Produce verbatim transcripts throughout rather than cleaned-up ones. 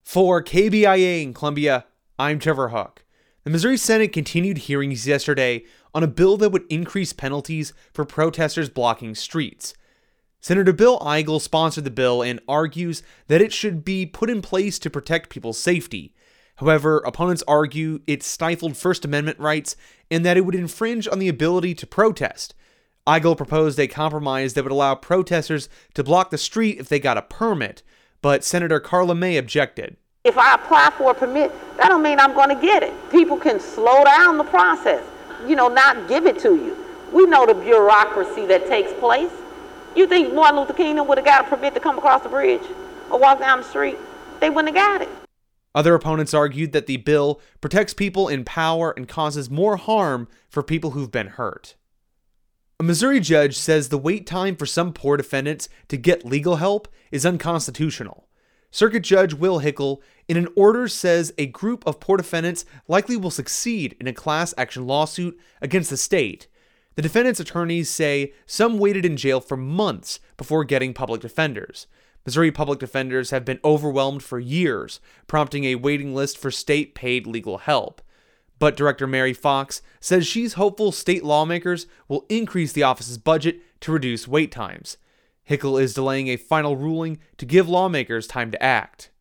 For K B I A in Columbia, I'm Trevor Hook. The Missouri Senate continued hearings yesterday on a bill that would increase penalties for protesters blocking streets. Senator Bill Eigel sponsored the bill and argues that it should be put in place to protect people's safety. However, opponents argue it stifled First Amendment rights and that it would infringe on the ability to protest. Eigel proposed a compromise that would allow protesters to block the street if they got a permit, but Senator Carla May objected. If I apply for a permit, that don't mean I'm going to get it. People can slow down the process, you know, not give it to you. We know the bureaucracy that takes place. You think Martin Luther King would have got a permit to come across the bridge or walk down the street? They wouldn't have got it. Other opponents argued that the bill protects people in power and causes more harm for people who've been hurt. A Missouri judge says the wait time for some poor defendants to get legal help is unconstitutional. Circuit Judge Will Hickel, in an order, says a group of poor defendants likely will succeed in a class action lawsuit against the state. The defendants' attorneys say some waited in jail for months before getting public defenders. Missouri public defenders have been overwhelmed for years, prompting a waiting list for state-paid legal help. But Director Mary Fox says she's hopeful state lawmakers will increase the office's budget to reduce wait times. Hickel is delaying a final ruling to give lawmakers time to act.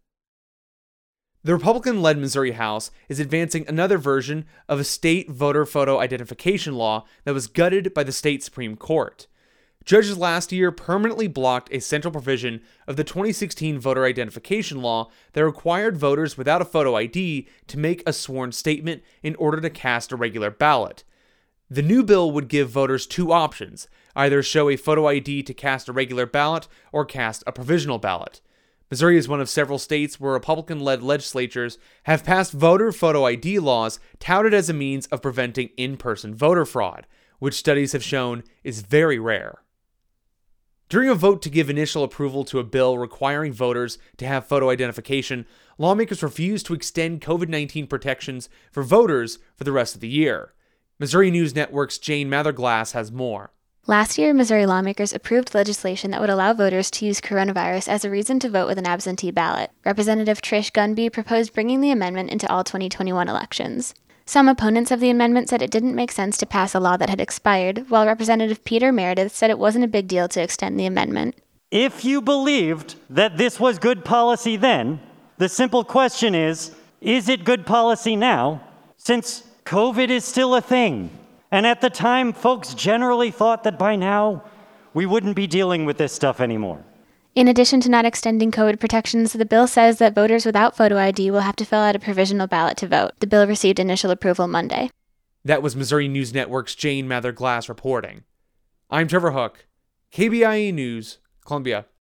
The Republican-led Missouri House is advancing another version of a state voter photo identification law that was gutted by the state Supreme Court. Judges last year permanently blocked a central provision of the twenty sixteen voter identification law that required voters without a photo I D to make a sworn statement in order to cast a regular ballot. The new bill would give voters two options, either show a photo I D to cast a regular ballot or cast a provisional ballot. Missouri is one of several states where Republican-led legislatures have passed voter photo I D laws touted as a means of preventing in-person voter fraud, which studies have shown is very rare. During a vote to give initial approval to a bill requiring voters to have photo identification, lawmakers refused to extend covid nineteen protections for voters for the rest of the year. Missouri News Network's Jane Mather-Glass has more. Last year, Missouri lawmakers approved legislation that would allow voters to use coronavirus as a reason to vote with an absentee ballot. Representative Trish Gunby proposed bringing the amendment into all twenty twenty-one elections. Some opponents of the amendment said it didn't make sense to pass a law that had expired, while Representative Peter Meredith said it wasn't a big deal to extend the amendment. If you believed that this was good policy then, the simple question is, is it good policy now, since COVID is still a thing? And at the time, folks generally thought that by now, we wouldn't be dealing with this stuff anymore. In addition to not extending COVID protections, the bill says that voters without photo I D will have to fill out a provisional ballot to vote. The bill received initial approval Monday. That was Missouri News Network's Jane Mather-Glass reporting. I'm Trevor Hook, K B I A News, Columbia.